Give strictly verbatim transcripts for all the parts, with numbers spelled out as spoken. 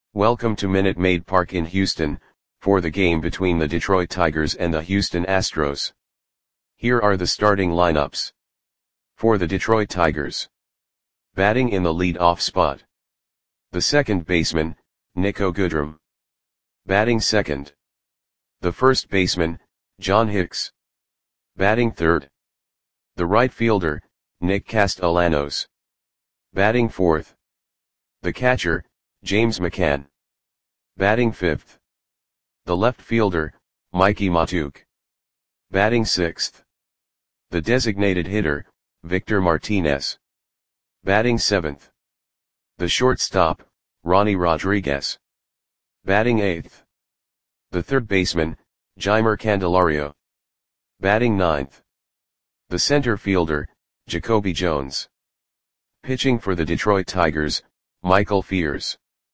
Welcome to Minute Maid Park in Houston, for the game between the Detroit Tigers and the Houston Astros. Here are the starting lineups. For the Detroit Tigers. Batting in the lead-off spot. The second baseman, Niko Goodrum. Batting second. The first baseman, John Hicks. Batting third. The right fielder, Nick Castellanos. Batting fourth. The catcher, James McCann. Batting fifth. The left fielder, Mikie Mahtook. Batting sixth. The designated hitter, Victor Martinez. Batting seventh. The shortstop, Ronnie Rodriguez. Batting eighth. The third baseman, Jeimer Candelario. Batting ninth. The center fielder, Jacoby Jones. Pitching for the Detroit Tigers, Michael Fiers.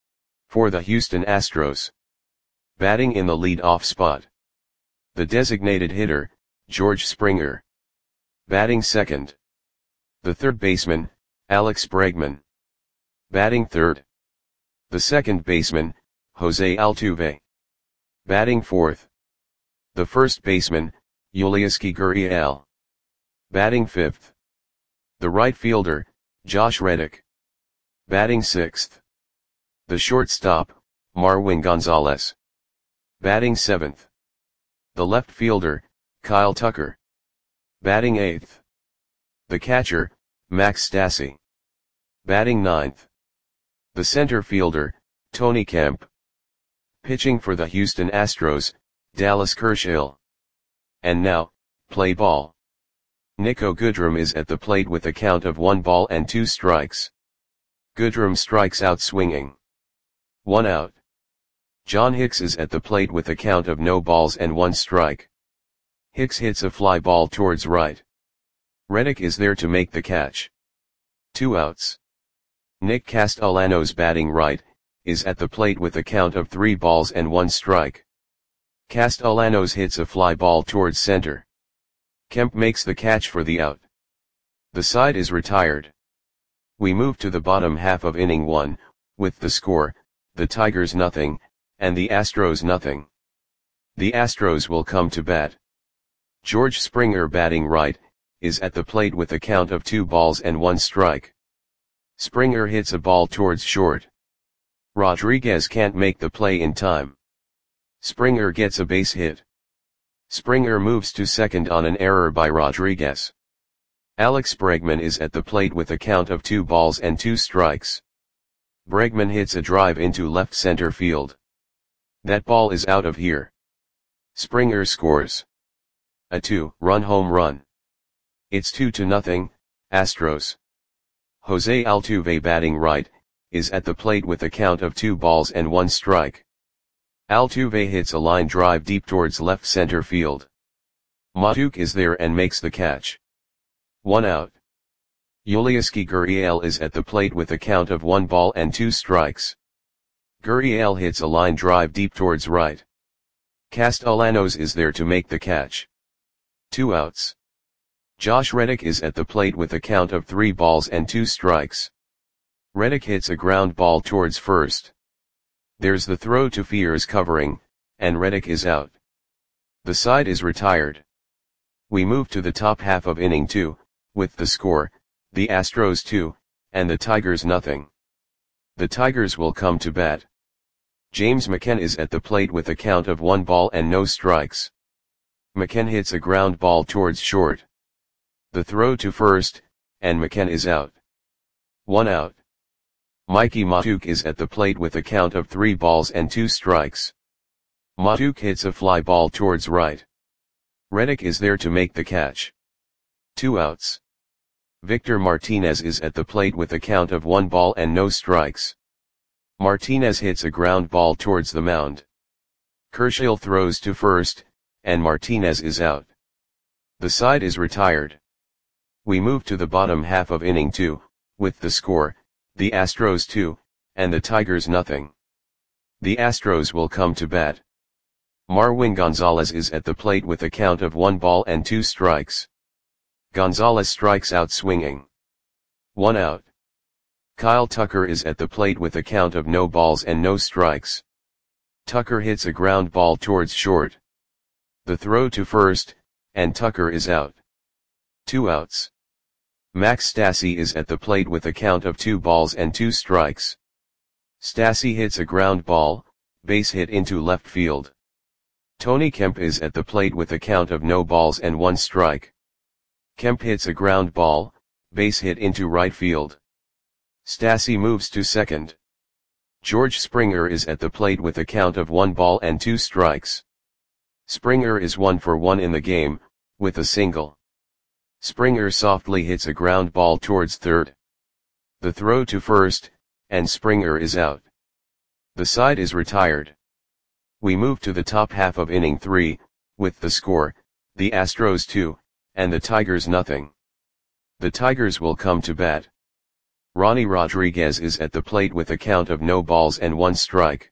For the Houston Astros. Batting in the lead-off spot. The designated hitter, George Springer. Batting second. The third baseman, Alex Bregman. Batting third. The second baseman, Jose Altuve. Batting fourth. The first baseman, Yulieski Gurriel. Batting fifth. The right fielder, Josh Reddick. Batting sixth. The shortstop, Marwin Gonzalez. Batting seventh. The left fielder, Kyle Tucker. Batting eighth. The catcher, Max Stassi. Batting ninth. The center fielder, Tony Kemp. Pitching for the Houston Astros, Dallas Kershaw. And now, play ball. Niko Goodrum is at the plate with a count of one ball and two strikes. Goodrum strikes out swinging. One out. John Hicks is at the plate with a count of no balls and one strike. Hicks hits a fly ball towards right. Reddick is there to make the catch. Two outs. Nick Castellanos, batting right, is at the plate with a count of three balls and one strike. Castellanos hits a fly ball towards center. Kemp makes the catch for the out. The side is retired. We move to the bottom half of inning one, with the score, the Tigers nothing, and the Astros nothing. The Astros will come to bat. George Springer, batting right, is at the plate with a count of two balls and one strike. Springer hits a ball towards short. Rodriguez can't make the play in time. Springer gets a base hit. Springer moves to second on an error by Rodriguez. Alex Bregman is at the plate with a count of two balls and two strikes. Bregman hits a drive into left center field. That ball is out of here. Springer scores a two-run home run. It's two to nothing, Astros. Jose Altuve, batting right, is at the plate with a count of two balls and one strike. Altuve hits a line drive deep towards left center field. Mahtook is there and makes the catch. One out. Yulieski Gurriel is at the plate with a count of one ball and two strikes. Gurriel hits a line drive deep towards right. Castellanos is there to make the catch. Two outs. Josh Reddick is at the plate with a count of three balls and two strikes. Reddick hits a ground ball towards first. There's the throw to Fiers covering, and Reddick is out. The side is retired. We move to the top half of inning two, with the score, the Astros two, and the Tigers nothing. The Tigers will come to bat. James McCann is at the plate with a count of one ball and no strikes. McCann hits a ground ball towards short. The throw to first, and McCann is out. One out. Mikie Mahtook is at the plate with a count of three balls and two strikes. Mahtook hits a fly ball towards right. Reddick is there to make the catch. Two outs. Victor Martinez is at the plate with a count of one ball and no strikes. Martinez hits a ground ball towards the mound. Kershaw throws to first, and Martinez is out. The side is retired. We move to the bottom half of inning two, with the score, the Astros two, and the Tigers nothing. The Astros will come to bat. Marwin Gonzalez is at the plate with a count of one ball and two strikes. Gonzalez strikes out swinging. One out. Kyle Tucker is at the plate with a count of no balls and no strikes. Tucker hits a ground ball towards short. The throw to first, and Tucker is out. Two outs. Max Stassi is at the plate with a count of two balls and two strikes. Stassi hits a ground ball, base hit into left field. Tony Kemp is at the plate with a count of no balls and one strike. Kemp hits a ground ball, base hit into right field. Stassi moves to second. George Springer is at the plate with a count of one ball and two strikes. Springer is one for one in the game, with a single. Springer softly hits a ground ball towards third. The throw to first, and Springer is out. The side is retired. We move to the top half of inning three, with the score, the Astros two, and the Tigers nothing. The Tigers will come to bat. Ronnie Rodriguez is at the plate with a count of no balls and one strike.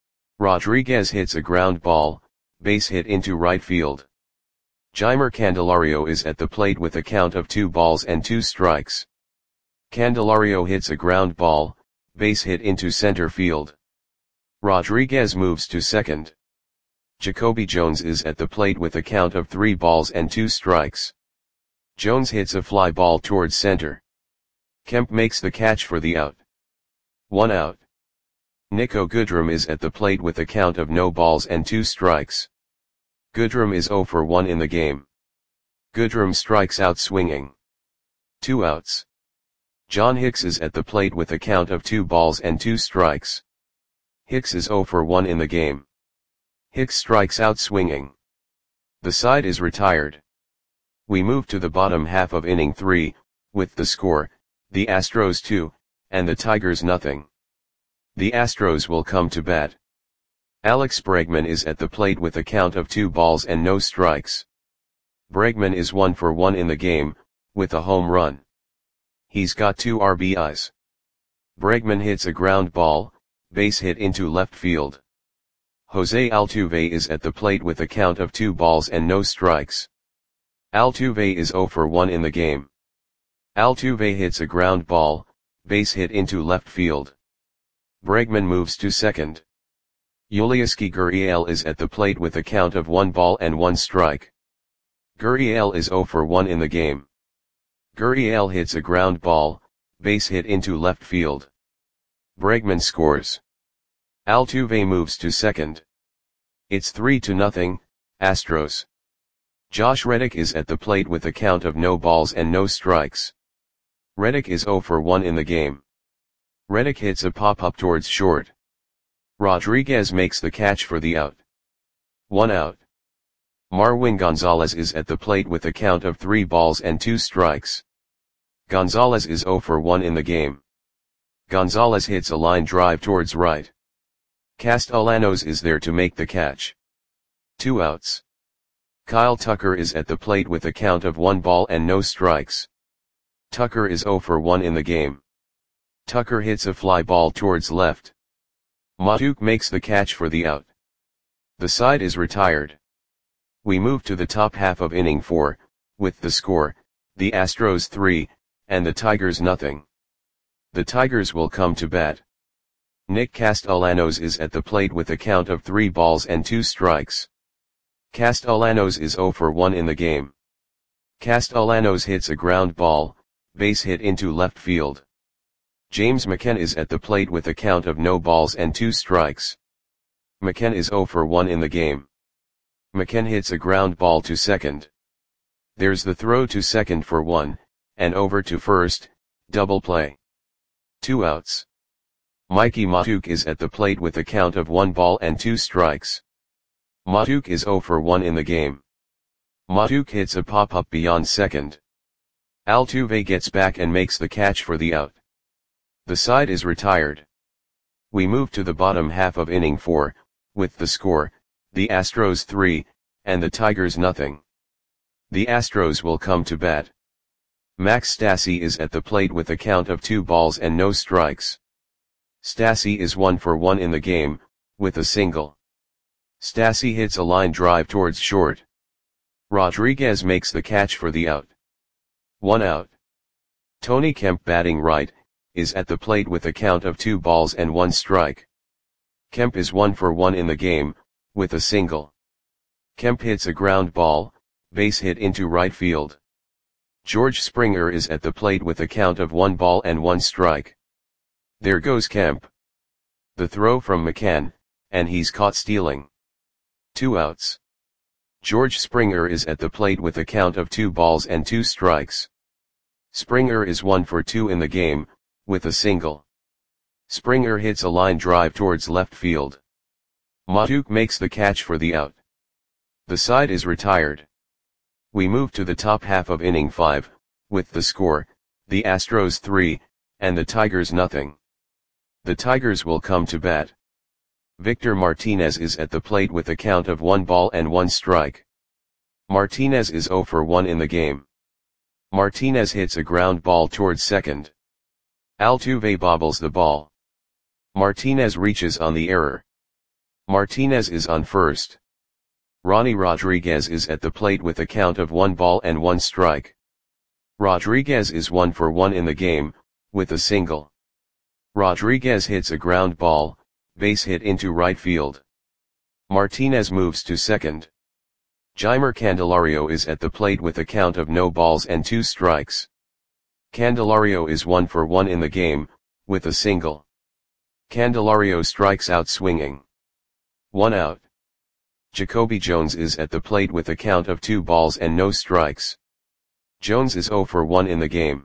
Rodriguez hits a ground ball, base hit into right field. Jeimer Candelario is at the plate with a count of two balls and two strikes. Candelario hits a ground ball, base hit into center field. Rodriguez moves to second. Jacoby Jones is at the plate with a count of three balls and two strikes. Jones hits a fly ball towards center. Kemp makes the catch for the out. One out. Nico Goodrum is at the plate with a count of no balls and two strikes. Goodrum is zero for one in the game. Goodrum strikes out swinging. Two outs. John Hicks is at the plate with a count of two balls and two strikes. Hicks is zero for one in the game. Hicks strikes out swinging. The side is retired. We move to the bottom half of inning three, with the score, the Astros two, and the Tigers nothing. The Astros will come to bat. Alex Bregman is at the plate with a count of two balls and no strikes. Bregman is one for one in the game, with a home run. He's got two R B Is. Bregman hits a ground ball, base hit into left field. Jose Altuve is at the plate with a count of two balls and no strikes. Altuve is zero for one in the game. Altuve hits a ground ball, base hit into left field. Bregman moves to second. Yulieski Gurriel is at the plate with a count of one ball and one strike. Gurriel is zero for one in the game. Gurriel hits a ground ball, base hit into left field. Bregman scores. Altuve moves to second. It's three to nothing, Astros. Josh Reddick is at the plate with a count of no balls and no strikes. Reddick is zero for one in the game. Reddick hits a pop-up towards short. Rodriguez makes the catch for the out. One out. Marwin Gonzalez is at the plate with a count of three balls and two strikes. Gonzalez is zero for one in the game. Gonzalez hits a line drive towards right. Castellanos is there to make the catch. Two outs. Kyle Tucker is at the plate with a count of one ball and no strikes. Tucker is zero for one in the game. Tucker hits a fly ball towards left. Matuk makes the catch for the out. The side is retired. We move to the top half of inning four, with the score, the Astros three, and the Tigers nothing. The Tigers will come to bat. Nick Castellanos is at the plate with a count of three balls and two strikes. Castellanos is zero for one in the game. Castellanos hits a ground ball, base hit into left field. James McCann is at the plate with a count of no balls and two strikes. McCann is zero for one in the game. McCann hits a ground ball to second. There's the throw to second for one, and over to first, double play. Two outs. Mikey Matuk is at the plate with a count of one ball and two strikes. Matuk is zero for one in the game. Matuk hits a pop-up beyond second. Altuve gets back and makes the catch for the out. The side is retired. We move to the bottom half of inning four, with the score, the Astros three, and the Tigers nothing. The Astros will come to bat. Max Stassi is at the plate with a count of two balls and no strikes. Stassi is one for one in the game, with a single. Stassi hits a line drive towards short. Rodriguez makes the catch for the out. One out. Tony Kemp batting right, is at the plate with a count of two balls and one strike. Kemp is one for one in the game, with a single. Kemp hits a ground ball, base hit into right field. George Springer is at the plate with a count of one ball and one strike. There goes Kemp. The throw from McCann, and he's caught stealing. Two outs. George Springer is at the plate with a count of two balls and two strikes. Springer is one for two in the game, with a single. Springer hits a line drive towards left field. Mahtook makes the catch for the out. The side is retired. We move to the top half of inning five, with the score, the Astros three, and the Tigers nothing. The Tigers will come to bat. Victor Martinez is at the plate with a count of one ball and one strike. Martinez is zero for one in the game. Martinez hits a ground ball towards second. Altuve bobbles the ball. Martinez reaches on the error. Martinez is on first. Ronnie Rodriguez is at the plate with a count of one ball and one strike. Rodriguez is one for one in the game, with a single. Rodriguez hits a ground ball, base hit into right field. Martinez moves to second. Jeimer Candelario is at the plate with a count of no balls and two strikes. Candelario is one for one in the game, with a single. Candelario strikes out swinging. One out. Jacoby Jones is at the plate with a count of two balls and no strikes. Jones is zero for one in the game.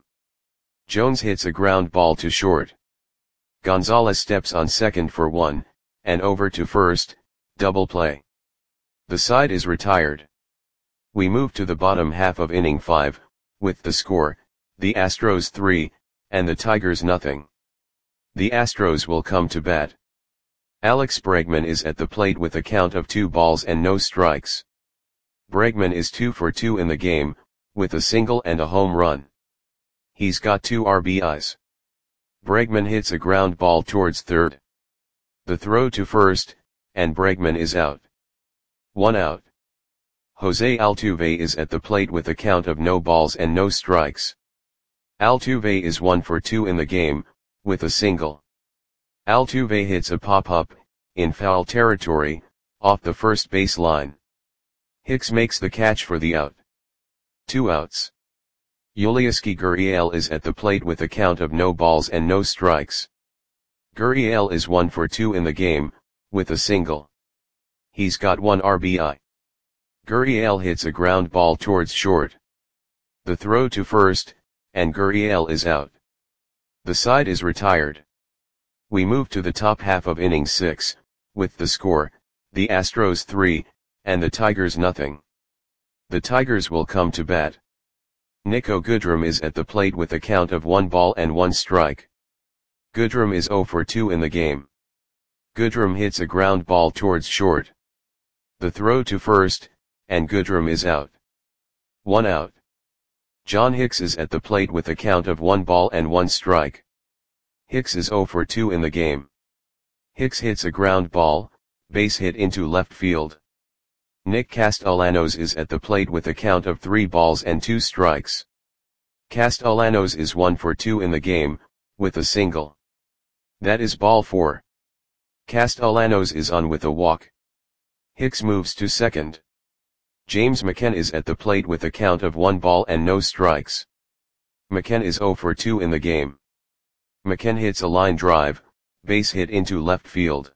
Jones hits a ground ball to short. Gonzalez steps on second for one, and over to first, double play. The side is retired. We move to the bottom half of inning five, with the score, the Astros three, and the Tigers nothing. The Astros will come to bat. Alex Bregman is at the plate with a count of two balls and no strikes. Bregman is two for two in the game, with a single and a home run. He's got two R B Is. Bregman hits a ground ball towards third. The throw to first, and Bregman is out. One out. Jose Altuve is at the plate with a count of no balls and no strikes. Altuve is one for two in the game, with a single. Altuve hits a pop-up, in foul territory, off the first base line. Hicks makes the catch for the out. Two outs. Yulieski Gurriel is at the plate with a count of no balls and no strikes. Gurriel is one for two in the game, with a single. He's got one R B I. Gurriel hits a ground ball towards short. The throw to first, and Gurriel is out. The side is retired. We move to the top half of inning six, with the score, the Astros three, and the Tigers nothing. The Tigers will come to bat. Nico Goodrum is at the plate with a count of one ball and one strike. Goodrum is zero for two in the game. Goodrum hits a ground ball towards short. The throw to first, and Goodrum is out. One out. John Hicks is at the plate with a count of one ball and one strike. Hicks is zero for two in the game. Hicks hits a ground ball, base hit into left field. Nick Castellanos is at the plate with a count of three balls and two strikes. Castellanos is one for two in the game, with a single. That is ball four. Castellanos is on with a walk. Hicks moves to second. James McCann is at the plate with a count of one ball and no strikes. McCann is zero for two in the game. McCann hits a line drive, base hit into left field.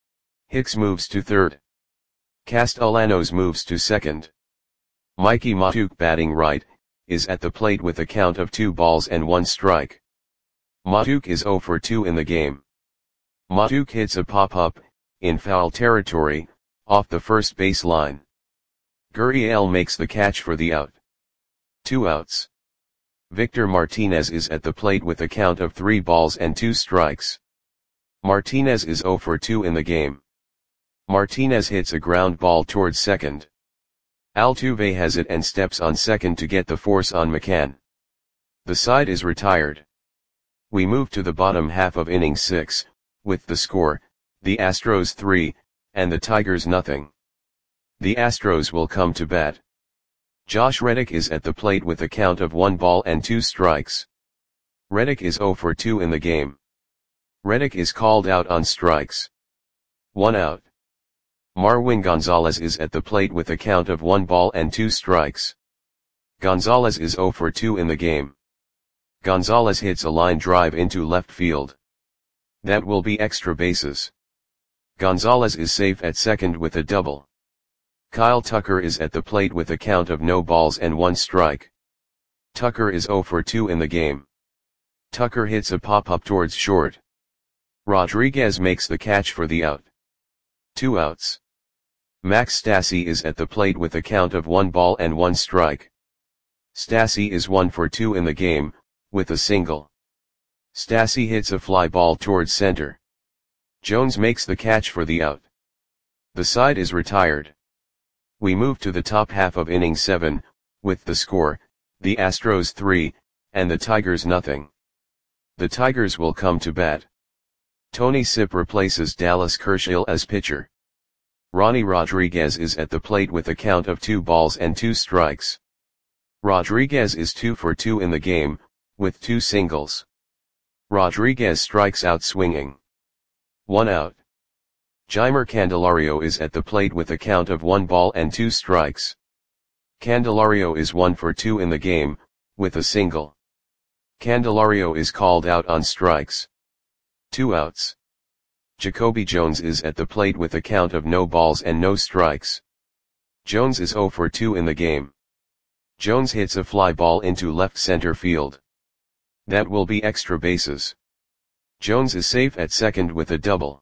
Hicks moves to third. Castellanos moves to second. Mikey Mahtook, batting right, is at the plate with a count of two balls and one strike. Mahtook is zero for two in the game. Mahtook hits a pop-up, in foul territory, off the first base line. Gurriel makes the catch for the out. Two outs. Victor Martinez is at the plate with a count of three balls and two strikes. Martinez is zero for two in the game. Martinez hits a ground ball towards second. Altuve has it and steps on second to get the force on McCann. The side is retired. We move to the bottom half of inning six, with the score, the Astros three, and the Tigers nothing. The Astros will come to bat. Josh Reddick is at the plate with a count of one ball and two strikes. Reddick is zero for two in the game. Reddick is called out on strikes. One out. Marwin Gonzalez is at the plate with a count of one ball and two strikes. Gonzalez is zero for two in the game. Gonzalez hits a line drive into left field. That will be extra bases. Gonzalez is safe at second with a double. Kyle Tucker is at the plate with a count of no balls and one strike. Tucker is zero for two in the game. Tucker hits a pop-up towards short. Rodriguez makes the catch for the out. Two outs. Max Stassi is at the plate with a count of one ball and one strike. Stassi is one for two in the game, with a single. Stassi hits a fly ball towards center. Jones makes the catch for the out. The side is retired. We move to the top half of inning seven, with the score, the Astros three, and the Tigers nothing. The Tigers will come to bat. Tony Sipp replaces Dallas Kershaw as pitcher. Ronnie Rodriguez is at the plate with a count of two balls and two strikes. Rodriguez is two for two in the game, with two singles. Rodriguez strikes out swinging. One out. Jeimer Candelario is at the plate with a count of one ball and two strikes. Candelario is one for two in the game, with a single. Candelario is called out on strikes. Two outs. Jacoby Jones is at the plate with a count of no balls and no strikes. Jones is zero for two in the game. Jones hits a fly ball into left center field. That will be extra bases. Jones is safe at second with a double.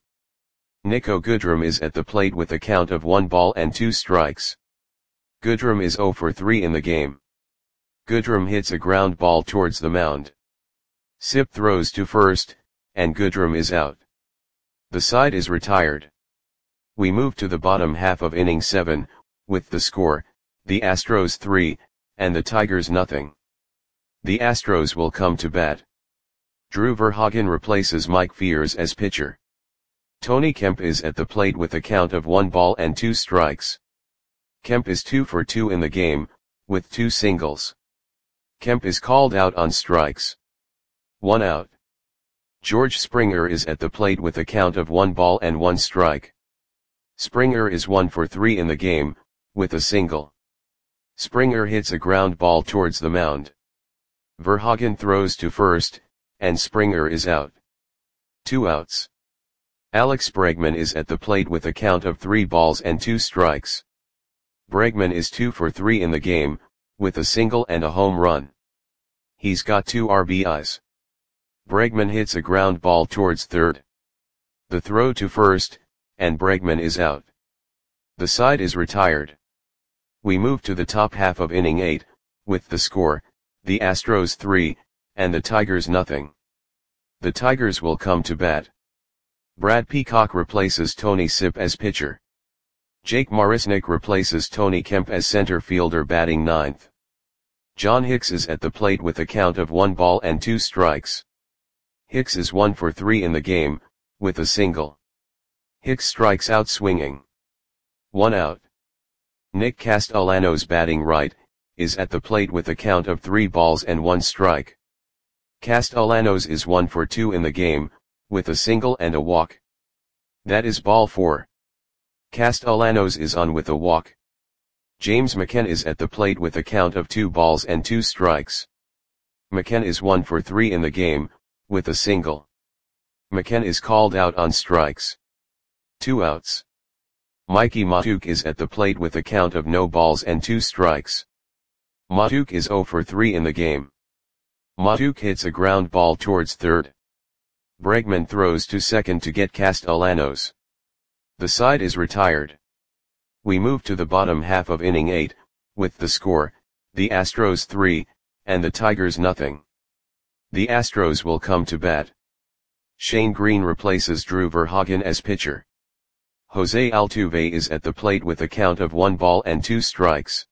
Nico Goodrum is at the plate with a count of one ball and two strikes. Goodrum is zero for three in the game. Goodrum hits a ground ball towards the mound. Sipp throws to first, and Goodrum is out. The side is retired. We move to the bottom half of inning seven, with the score, the Astros three, and the Tigers nothing. The Astros will come to bat. Drew Verhagen replaces Mike Fiers as pitcher. Tony Kemp is at the plate with a count of one ball and two strikes. Kemp is two for two in the game, with two singles. Kemp is called out on strikes. One out. George Springer is at the plate with a count of one ball and one strike. Springer is one for three in the game, with a single. Springer hits a ground ball towards the mound. Verhagen throws to first, and Springer is out. Two outs. Alex Bregman is at the plate with a count of three balls and two strikes. Bregman is two for three in the game, with a single and a home run. He's got two R B Is. Bregman hits a ground ball towards third. The throw to first, and Bregman is out. The side is retired. We move to the top half of inning eight, with the score, the Astros three, and the Tigers nothing. The Tigers will come to bat. Brad Peacock replaces Tony Sipp as pitcher. Jake Marisnick replaces Tony Kemp as center fielder batting ninth. John Hicks is at the plate with a count of one ball and two strikes. Hicks is one for three in the game, with a single. Hicks strikes out swinging. One out. Nick Castellanos batting right, is at the plate with a count of three balls and one strike. Castellanos is one for two in the game, with a single and a walk. That is ball four. Castellanos is on with a walk. James McCann is at the plate with a count of two balls and two strikes. McCann is one for three in the game, with a single. McCann is called out on strikes. Two outs. Mikey Mahtook is at the plate with a count of no balls and two strikes. Mahtook is zero for three in the game. Mahtook hits a ground ball towards third. Bregman throws to second to get Castellanos. The side is retired. We move to the bottom half of inning eight, with the score, the Astros three, and the Tigers nothing. The Astros will come to bat. Shane Green replaces Drew Verhagen as pitcher. Jose Altuve is at the plate with a count of one ball and two strikes.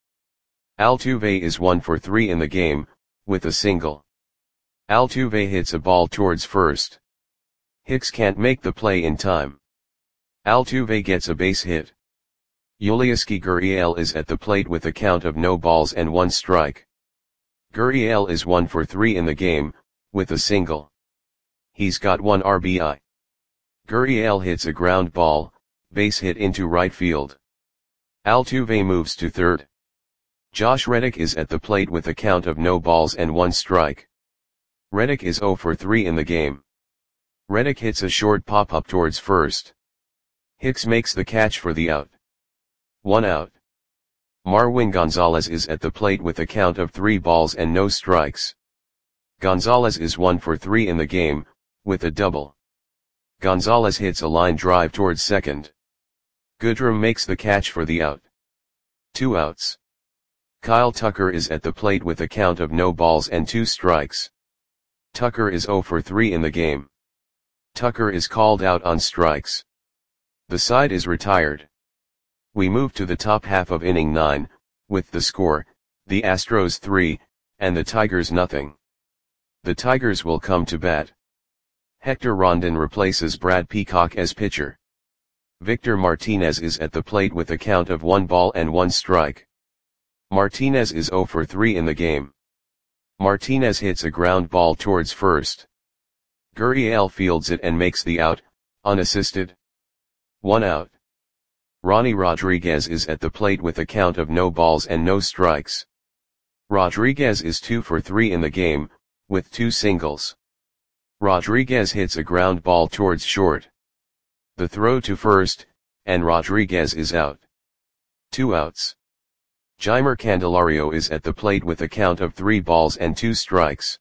Altuve is one for three in the game, with a single. Altuve hits a ball towards first. Hicks can't make the play in time. Altuve gets a base hit. Yulieski Gurriel is at the plate with a count of no balls and one strike. Gurriel is one for three in the game, with a single. He's got one R B I. Gurriel hits a ground ball, base hit into right field. Altuve moves to third. Josh Reddick is at the plate with a count of no balls and one strike. Reddick is zero for three in the game. Reddick hits a short pop-up towards first. Hicks makes the catch for the out. One out. Marwin Gonzalez is at the plate with a count of three balls and no strikes. Gonzalez is one for three in the game, with a double. Gonzalez hits a line drive towards second. Goodrum makes the catch for the out. Two outs. Kyle Tucker is at the plate with a count of no balls and two strikes. Tucker is zero for three in the game. Tucker is called out on strikes. The side is retired. We move to the top half of inning nine, with the score, the Astros three, and the Tigers nothing. The Tigers will come to bat. Hector Rondon replaces Brad Peacock as pitcher. Victor Martinez is at the plate with a count of one ball and one strike. Martinez is zero for three in the game. Martinez hits a ground ball towards first. Gurriel fields it and makes the out, unassisted. One out. Ronnie Rodriguez is at the plate with a count of no balls and no strikes. Rodriguez is two for three in the game, with two singles. Rodriguez hits a ground ball towards short. The throw to first, and Rodriguez is out. Two outs. Jeimer Candelario is at the plate with a count of three balls and two strikes.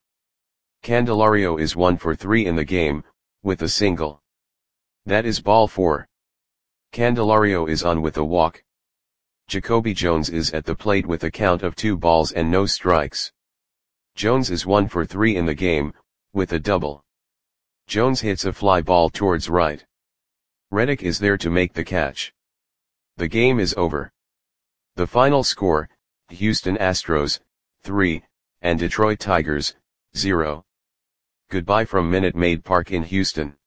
Candelario is one for three in the game, with a single. That is ball four. Candelario is on with a walk. Jacoby Jones is at the plate with a count of two balls and no strikes. Jones is one for three in the game, with a double. Jones hits a fly ball towards right. Reddick is there to make the catch. The game is over. The final score, Houston Astros, three, and Detroit Tigers, zero. Goodbye from Minute Maid Park in Houston.